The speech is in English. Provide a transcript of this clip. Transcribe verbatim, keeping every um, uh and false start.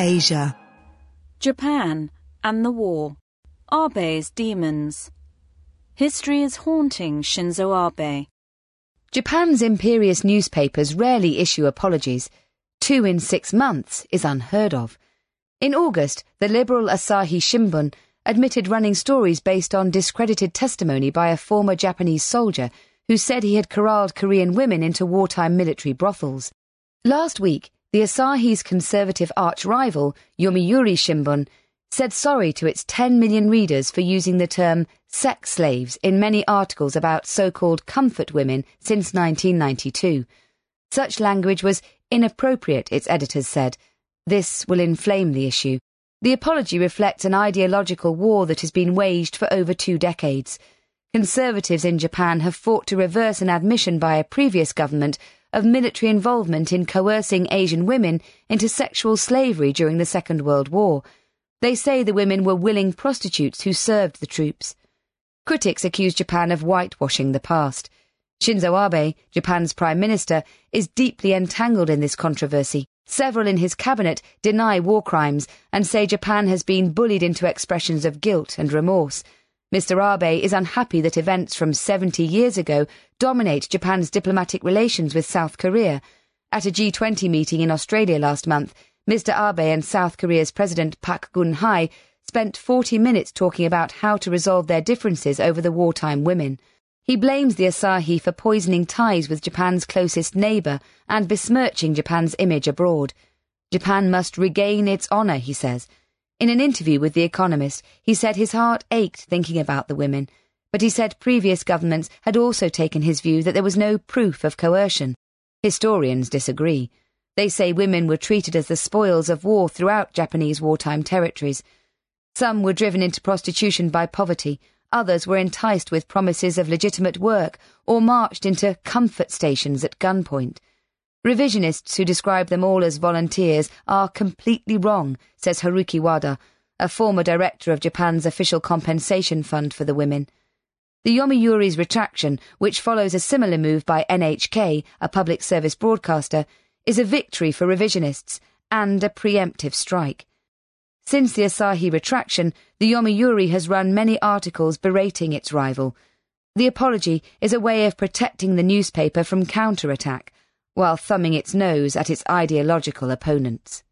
Asia. Japan and the war. Abe's demons. History is haunting Shinzo Abe. Japan's imperious newspapers rarely issue apologies. Two in six months is unheard of. In August, the liberal Asahi Shimbun admitted running stories based on discredited testimony by a former Japanese soldier who said he had corralled Korean women into wartime military brothels. Last week, the Asahi's conservative arch-rival, Yomiuri Shimbun, said sorry to its ten million readers for using the term sex slaves in many articles about so-called comfort women since nineteen ninety-two. Such language was inappropriate, its editors said. This will inflame the issue. The apology reflects an ideological war that has been waged for over two decades. Conservatives in Japan have fought to reverse an admission by a previous government of military involvement in coercing Asian women into sexual slavery during the Second World War. They say the women were willing prostitutes who served the troops. Critics accuse Japan of whitewashing the past. Shinzo Abe, Japan's Prime Minister, is deeply entangled in this controversy. Several in his cabinet deny war crimes and say Japan has been bullied into expressions of guilt and remorse. Mister Abe is unhappy that events from seventy years ago dominate Japan's diplomatic relations with South Korea. At a G twenty meeting in Australia last month, Mister Abe and South Korea's President Park Geun-hye spent forty minutes talking about how to resolve their differences over the wartime women. He blames the Asahi for poisoning ties with Japan's closest neighbour and besmirching Japan's image abroad. Japan must regain its honour, he says. In an interview with The Economist, he said his heart ached thinking about the women, but he said previous governments had also taken his view that there was no proof of coercion. Historians disagree. They say women were treated as the spoils of war throughout Japanese wartime territories. Some were driven into prostitution by poverty, others were enticed with promises of legitimate work or marched into comfort stations at gunpoint. Revisionists who describe them all as volunteers are completely wrong, says Haruki Wada, a former director of Japan's official compensation fund for the women. The Yomiuri's retraction, which follows a similar move by N H K, a public service broadcaster, is a victory for revisionists and a preemptive strike. Since the Asahi retraction, the Yomiuri has run many articles berating its rival. The apology is a way of protecting the newspaper from counterattack, while thumbing its nose at its ideological opponents.